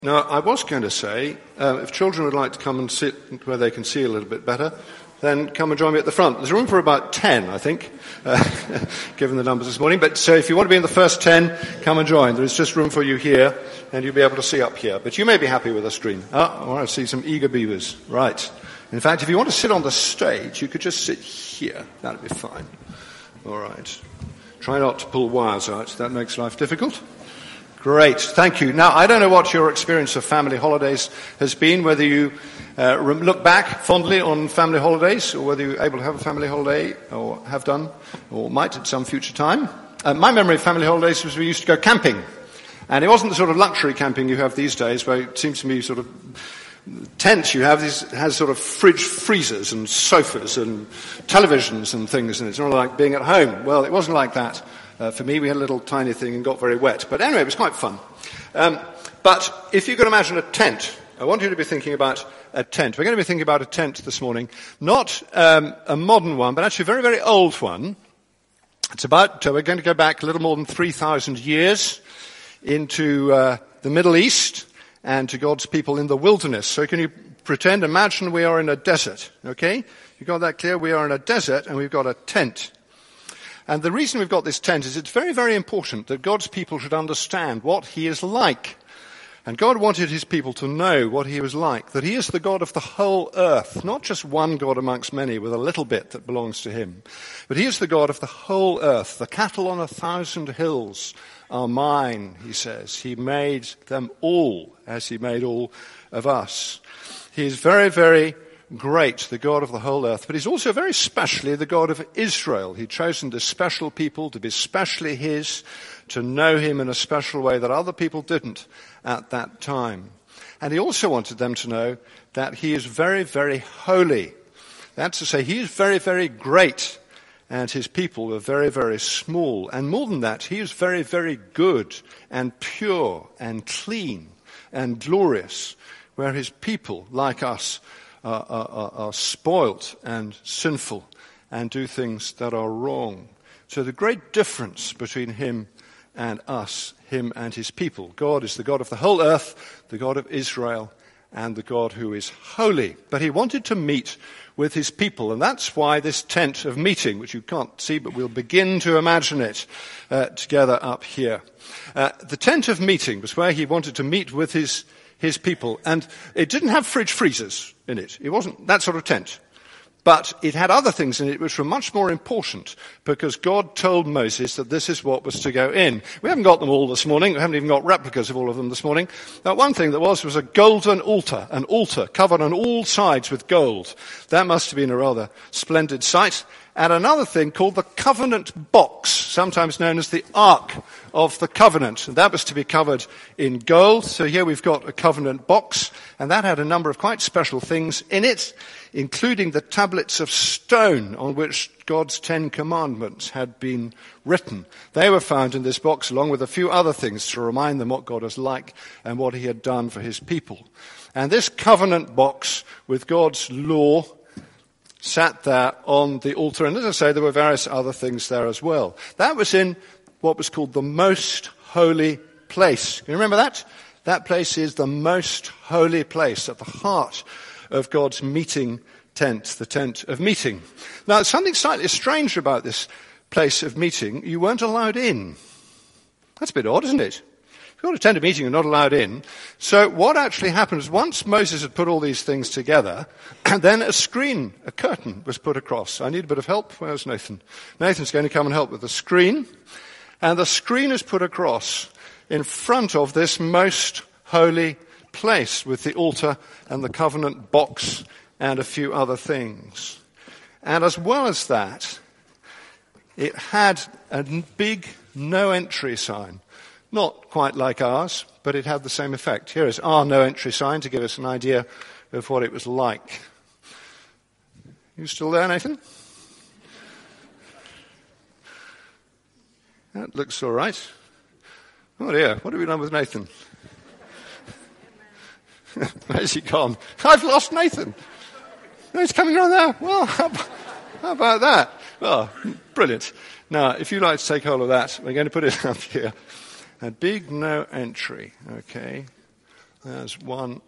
Now, I was going to say, if children would like to come and sit where they can see a little bit better, then come and join me at the front. There's room for about 10, I think, given the numbers this morning. But so if you want to be in the first 10, come and join. There's just room for you here, and you'll be able to see up here. But you may be happy with a screen. Oh, I see some eager beavers. Right. In fact, if you want to sit on the stage, you could just sit here. That'd be fine. All right. Try not to pull wires out. That makes life difficult. Great, thank you. Now, I don't know what your experience of family holidays has been, whether you look back fondly on family holidays, or whether you're able to have a family holiday, or have done, or might at some future time. My memory of family holidays was we used to go camping. And it wasn't the sort of luxury camping you have these days, where it seems to me sort of tents you have has sort of fridge freezers and sofas and televisions and things, and it's not like being at home. Well, it wasn't like that. For me, we had a little tiny thing and got very wet. But anyway, it was quite fun. But if you could imagine a tent, I want you to be thinking about a tent. We're going to be thinking about a tent this morning. Not a modern one, but actually a very, very old one. It's about, we're going to go back a little more than 3,000 years into the Middle East and to God's people in the wilderness. So can you imagine we are in a desert, okay? You got that clear? We are in a desert and we've got a tent. And the reason we've got this tent is it's very, very important that God's people should understand what he is like. And God wanted his people to know what he was like, that he is the God of the whole earth, not just one God amongst many with a little bit that belongs to him. But he is the God of the whole earth. The cattle on 1,000 hills are mine, he says. He made them all as he made all of us. He is very, very great, the God of the whole earth, but he's also very specially the God of Israel. He'd chosen this special people to be specially his, to know him in a special way that other people didn't at that time. And he also wanted them to know that he is very, very holy. That's to say, he is very, very great, and his people are very, very small. And more than that, he is very, very good and pure and clean and glorious, where his people, like us, are spoilt and sinful and do things that are wrong. So the great difference between him and us, him and his people. God is the God of the whole earth, the God of Israel, and the God who is holy. But he wanted to meet with his people, and that's why this tent of meeting, which you can't see, but we'll begin to imagine it together up here. The tent of meeting was where he wanted to meet with his people, and it didn't have fridge freezers in it. It wasn't that sort of tent. But it had other things in it which were much more important, because God told Moses that this is what was to go in. We haven't got them all this morning. We haven't even got replicas of all of them this morning. Now, one thing that was a golden altar, an altar covered on all sides with gold. That must have been a rather splendid sight. And another thing called the covenant box, sometimes known as the Ark of the Covenant. And that was to be covered in gold. So here we've got a covenant box, and that had a number of quite special things in it, including the tablets of stone on which God's 10 commandments had been written. They were found in this box along with a few other things to remind them what God was like and what he had done for his people. And this covenant box with God's law sat there on the altar. And as I say, there were various other things there as well. That was in what was called the most holy place. Can you remember that? That place is the most holy place at the heart of God's meeting tent, the tent of meeting. Now, there's something slightly strange about this place of meeting. You weren't allowed in. That's a bit odd, isn't it? If you've got a tent of meeting, you're not allowed in. So what actually happened is once Moses had put all these things together, and then a curtain was put across. I need a bit of help. Where's Nathan? Nathan's going to come and help with the screen. And the screen is put across in front of this most holy place with the altar and the covenant box and a few other things. And as well as that, it had a big no entry sign. Not quite like ours, but it had the same effect. Here is our no entry sign to give us an idea of what it was like. You still there, Nathan? That looks all right. Oh dear, what have we done with Nathan? Where's he gone? I've lost Nathan. No, he's coming around there. Well, how about that? Well, brilliant. Now, if you'd like to take hold of that, we're going to put it up here. A big no entry, okay. There's one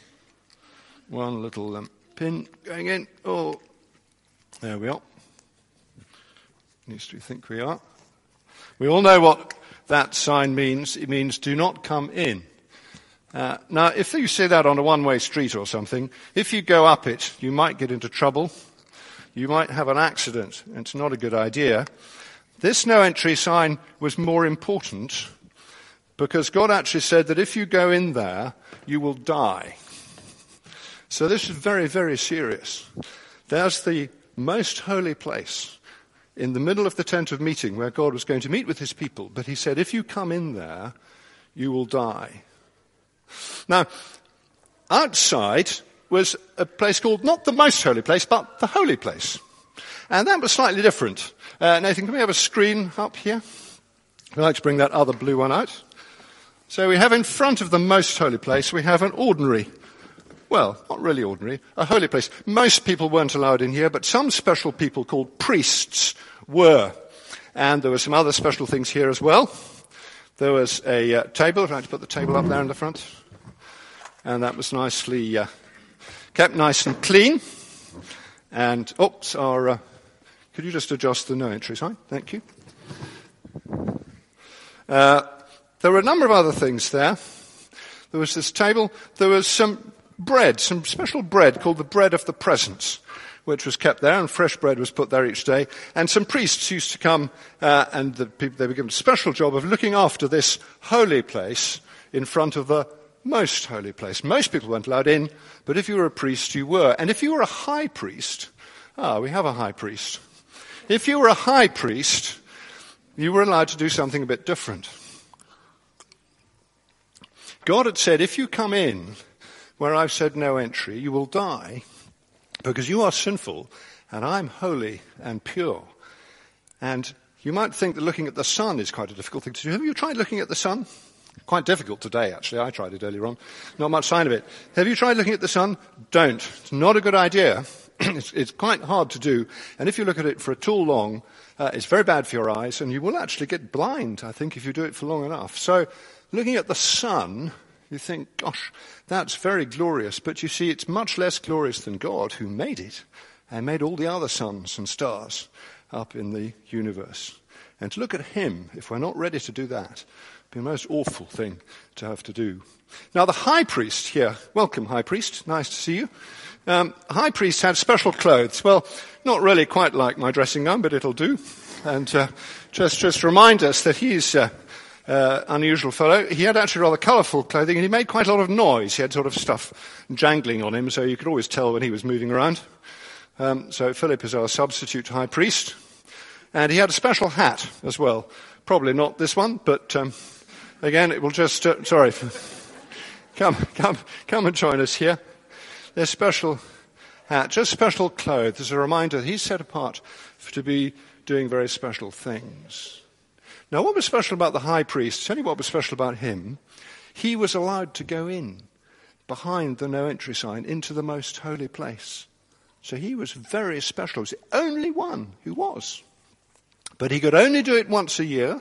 little pin going in. Oh, there we are. At least we think we are. We all know what that sign means. It means do not come in. Now, if you see that on a one-way street or something, if you go up it, you might get into trouble. You might have an accident. It's not a good idea. This no entry sign was more important because God actually said that if you go in there, you will die. So this is very, very serious. There's the most holy place in the middle of the tent of meeting where God was going to meet with his people. But he said, if you come in there, you will die. Now, outside was a place called not the most holy place, but the holy place. And that was slightly different. Nathan, can we have a screen up here? I'd like to bring that other blue one out. So we have in front of the most holy place, we have an ordinary, well, not really ordinary, a holy place. Most people weren't allowed in here, but some special people called priests were. And there were some other special things here as well. There was a table. I'd like to put the table up there in the front. And that was nicely kept nice and clean. And, could you just adjust the no entry sign? Thank you. There were a number of other things there. There was this table. There was some bread, some special bread called the bread of the presence, which was kept there, and fresh bread was put there each day. And some priests used to come, and they were given a special job of looking after this holy place in front of the most holy place. Most people weren't allowed in, but if you were a priest, you were. And if you were a high priest, we have a high priest. If you were a high priest, you were allowed to do something a bit different. God had said, if you come in where I've said no entry, you will die because you are sinful and I'm holy and pure. And you might think that looking at the sun is quite a difficult thing to do. Have you tried looking at the sun? Quite difficult today, actually. I tried it earlier on. Not much sign of it. Have you tried looking at the sun? Don't. It's not a good idea. It's quite hard to do. And if you look at it for too long, it's very bad for your eyes, and you will actually get blind, I think, if you do it for long enough. So looking at the sun, you think, gosh, that's very glorious. But you see, it's much less glorious than God, who made it and made all the other suns and stars up in the universe. And to look at him, if we're not ready to do that, would be the most awful thing to have to do. Now, the high priest here, welcome, high priest, nice to see you. High priest had special clothes. Well, not really quite like my dressing gown, but it'll do. And just remind us that he's unusual fellow. He had actually rather colourful clothing, and he made quite a lot of noise. He had sort of stuff jangling on him, so you could always tell when he was moving around. So Philip is our substitute high priest. And he had a special hat as well. Probably not this one, but again, it will just... Come and join us here. There's special hat, just special clothes, as a reminder that he's set apart to be doing very special things. Now, what was special about the high priest? Tell you what was special about him. He was allowed to go in behind the no entry sign into the most holy place. So he was very special. He was the only one who was. But he could only do it once a year.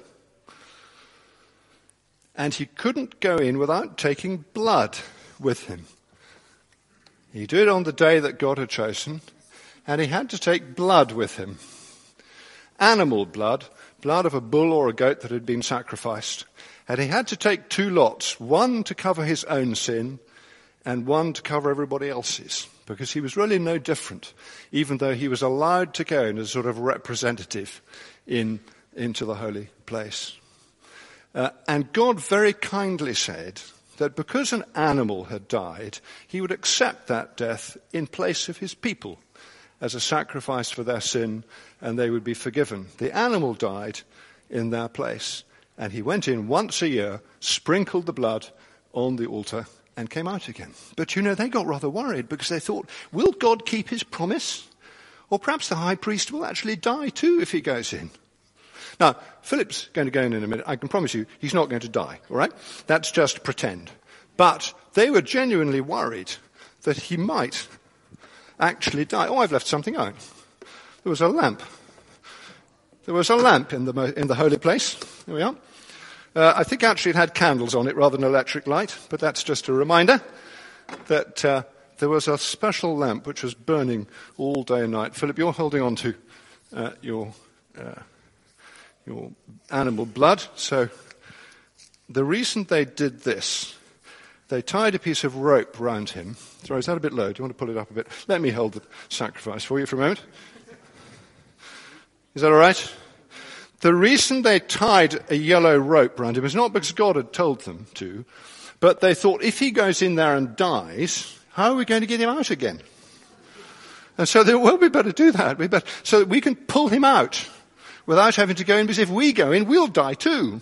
And he couldn't go in without taking blood with him. He did it on the day that God had chosen, and he had to take blood with him. Animal blood, blood of a bull or a goat that had been sacrificed. And he had to take 2 lots, one to cover his own sin and one to cover everybody else's, because he was really no different, even though he was allowed to go in as sort of representative into the holy place. And God very kindly said that because an animal had died, he would accept that death in place of his people as a sacrifice for their sin, and they would be forgiven. The animal died in their place, and he went in once a year, sprinkled the blood on the altar, and came out again. But they got rather worried because they thought, will God keep his promise? Or perhaps the high priest will actually die too if he goes in. Now, Philip's going to go in a minute. I can promise you he's not going to die, all right? That's just pretend. But they were genuinely worried that he might actually die. Oh, I've left something out. There was a lamp. There was a lamp in the holy place. There we are. I think actually it had candles on it rather than electric light, but that's just a reminder that there was a special lamp which was burning all day and night. Philip, you're holding on to your animal blood. So the reason they did this, they tied a piece of rope round him. Sorry, is that a bit low? Do you want to pull it up a bit? Let me hold the sacrifice for you for a moment. Is that all right? The reason they tied a yellow rope round him is not because God had told them to, but they thought if he goes in there and dies, how are we going to get him out again? And so they thought, well, we better do that. So that we can pull him out without having to go in, because if we go in, we'll die too.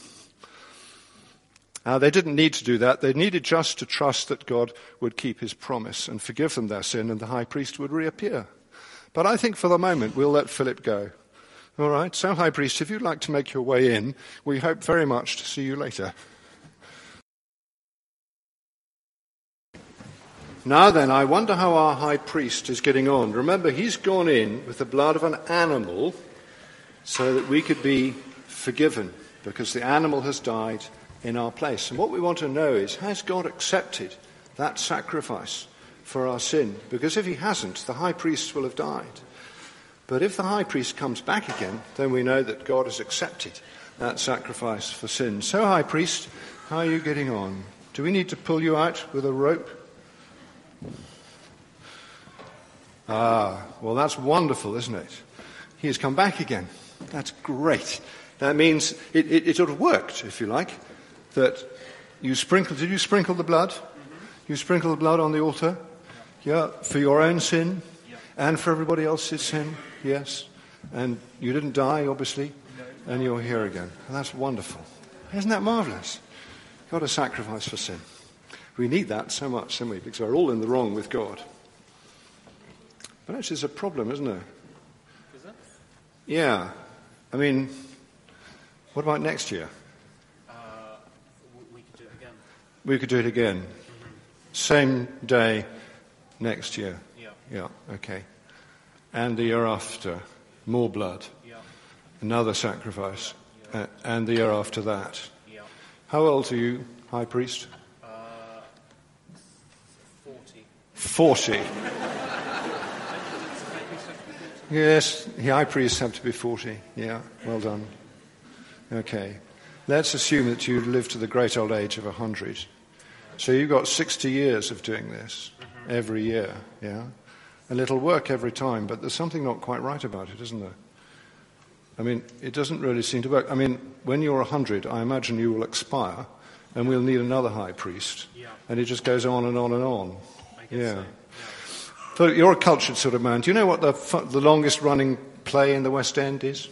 They didn't need to do that. They needed just to trust that God would keep his promise and forgive them their sin, and the high priest would reappear. But I think for the moment, we'll let Philip go. All right, so High Priest, if you'd like to make your way in, we hope very much to see you later. Now then, I wonder how our High Priest is getting on. Remember, he's gone in with the blood of an animal so that we could be forgiven, because the animal has died in our place. And what we want to know is, has God accepted that sacrifice for our sin? Because if he hasn't, the High Priest will have died. But if the high priest comes back again, then we know that God has accepted that sacrifice for sin. So, high priest, how are you getting on? Do we need to pull you out with a rope? Well, that's wonderful, isn't it? He has come back again. That's great. That means it sort of worked, if you like, that you sprinkled. Did you sprinkle the blood? Mm-hmm. You sprinkled the blood on the altar? Yeah, for your own sin? And for everybody else's sin, yes. And you didn't die, obviously, and you're here again. And that's wonderful. Isn't that marvellous? God a sacrifice for sin. We need that so much, don't we? Because we're all in the wrong with God. But actually, it's a problem, isn't it? Is it? Yeah. I mean, what about next year? We could do it again. We could do it again. Mm-hmm. Same day next year. Yeah, okay. And the year after, more blood. Yeah. Another sacrifice. Yeah. And the year after that. Yeah. How old are you, High Priest? 40. 40? Yes, the High Priests have to be 40. Yeah, well done. Okay. Let's assume that you live to the great old age of 100. So you've got 60 years of doing this every year, yeah? And it'll work every time, but there's something not quite right about it, isn't there? I mean, it doesn't really seem to work. I mean, when you're 100, I imagine you will expire, and we'll need another high priest. Yeah. And it just goes on and on and on. I guess so. So you're a cultured sort of man. Do you know what the longest-running play in the West End is?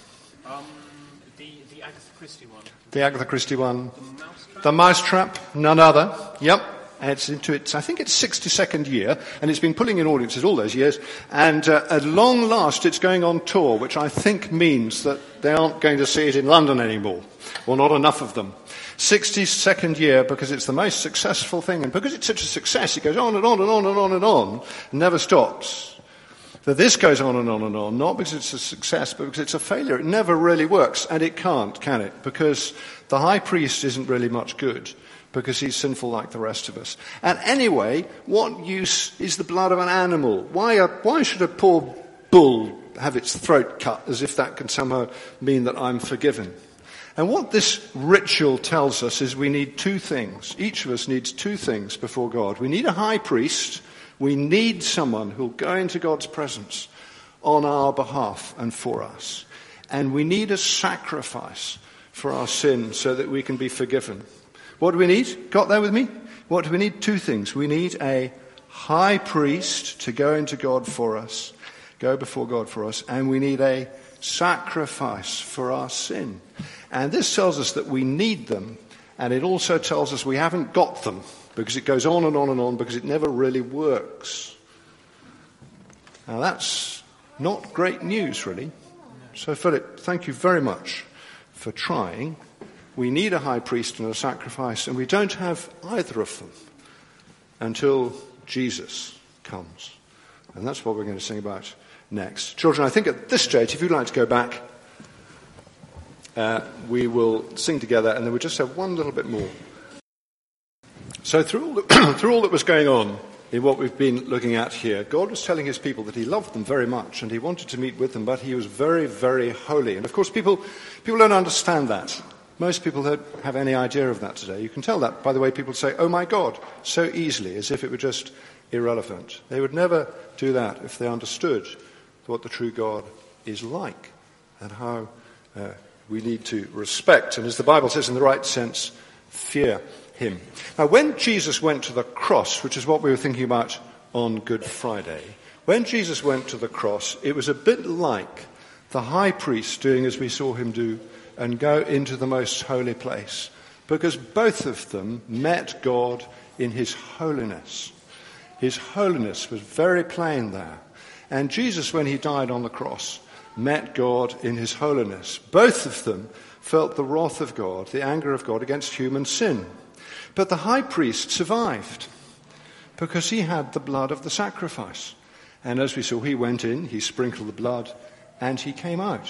The Agatha Christie one. The Agatha Christie one. The Mousetrap? None other. Yep. It's into its, I think it's 62nd year, and it's been pulling in audiences all those years. And at long last, it's going on tour, which I think means that they aren't going to see it in London anymore, or not enough of them. 62nd year, because it's the most successful thing, and because it's such a success, it goes on and on and on and on and on, and never stops. So this goes on and on and on, not because it's a success, but because it's a failure. It never really works, and it can't, can it? Because the high priest isn't really much good, because he's sinful like the rest of us. And anyway, what use is the blood of an animal? Why should a poor bull have its throat cut, as if that can somehow mean that I'm forgiven? And what this ritual tells us is we need two things. Each of us needs two things before God. We need a high priest. We need someone who'll go into God's presence on our behalf and for us. And we need a sacrifice for our sin so that we can be forgiven. What do we need? Got there with me? What do we need? Two things. We need a high priest to go into God for us, go before God for us, and we need a sacrifice for our sin. And this tells us that we need them, and it also tells us we haven't got them, because it goes on and on and on, because it never really works. Now that's not great news, really. So, Philip, thank you very much for trying. We need a high priest and a sacrifice, and we don't have either of them until Jesus comes. And that's what we're going to sing about next. Children, I think at this stage, if you'd like to go back we will sing together, and then we'll just have one little bit more. So through all that was going on in what we've been looking at here, God was telling his people that he loved them very much and he wanted to meet with them, but he was very, very holy. And of course, people don't understand that. Most people don't have any idea of that today. You can tell that by the way people say, "Oh my God," so easily, as if it were just irrelevant. They would never do that if they understood what the true God is like and how we need to respect, and as the Bible says, in the right sense, fear him. Now, when Jesus went to the cross, which is what we were thinking about on Good Friday, when Jesus went to the cross, it was a bit like the high priest doing as we saw him do and go into the most holy place, because both of them met God in his holiness. His holiness was very plain there. And Jesus, when he died on the cross, met God in his holiness. Both of them felt the wrath of God, the anger of God against human sin. But the high priest survived because he had the blood of the sacrifice. And as we saw, he went in, he sprinkled the blood, and he came out.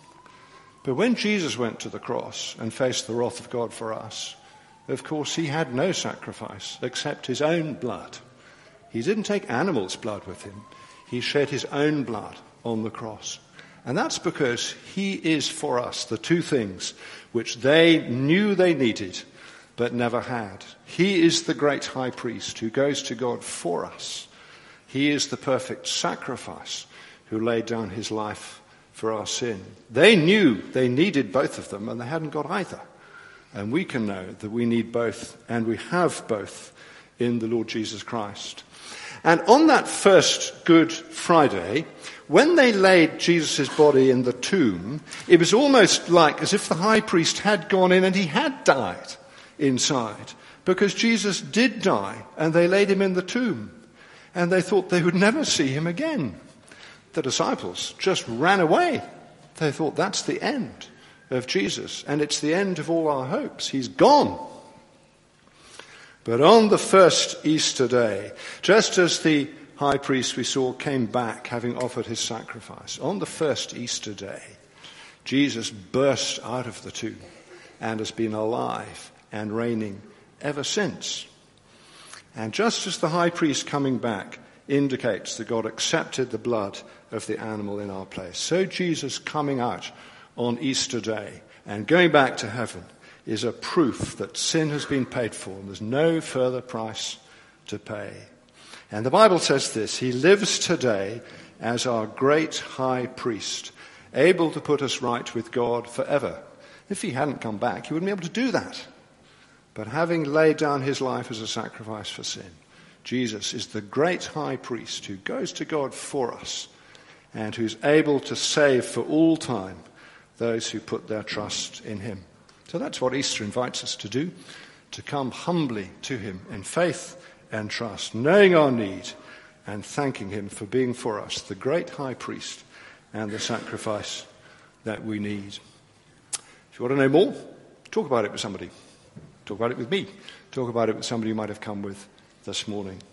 But when Jesus went to the cross and faced the wrath of God for us, of course, he had no sacrifice except his own blood. He didn't take animals' blood with him. He shed his own blood on the cross. And that's because he is for us the two things which they knew they needed but never had. He is the great high priest who goes to God for us. He is the perfect sacrifice who laid down his life for our sin. They knew they needed both of them, and they hadn't got either. And we can know that we need both, and we have both in the Lord Jesus Christ. And on that first Good Friday, when they laid Jesus' body in the tomb, it was almost like as if the high priest had gone in and he had died inside, because Jesus did die, and they laid him in the tomb, and they thought they would never see him again. The disciples just ran away. They thought that's the end of Jesus, and it's the end of all our hopes. He's gone. But on the first Easter day, just as the high priest we saw came back having offered his sacrifice, on the first Easter day, Jesus burst out of the tomb and has been alive and reigning ever since. And just as the high priest coming back indicates that God accepted the blood of the animal in our place, so Jesus coming out on Easter day and going back to heaven is a proof that sin has been paid for and there's no further price to pay. And the Bible says this: he lives today as our great high priest, able to put us right with God forever. If he hadn't come back, he wouldn't be able to do that. But having laid down his life as a sacrifice for sin, Jesus is the great high priest who goes to God for us and who's able to save for all time those who put their trust in him. So that's what Easter invites us to do, to come humbly to him in faith and trust, knowing our need and thanking him for being for us the great high priest and the sacrifice that we need. If you want to know more, talk about it with somebody. Talk about it with me. Talk about it with somebody you might have come with this morning.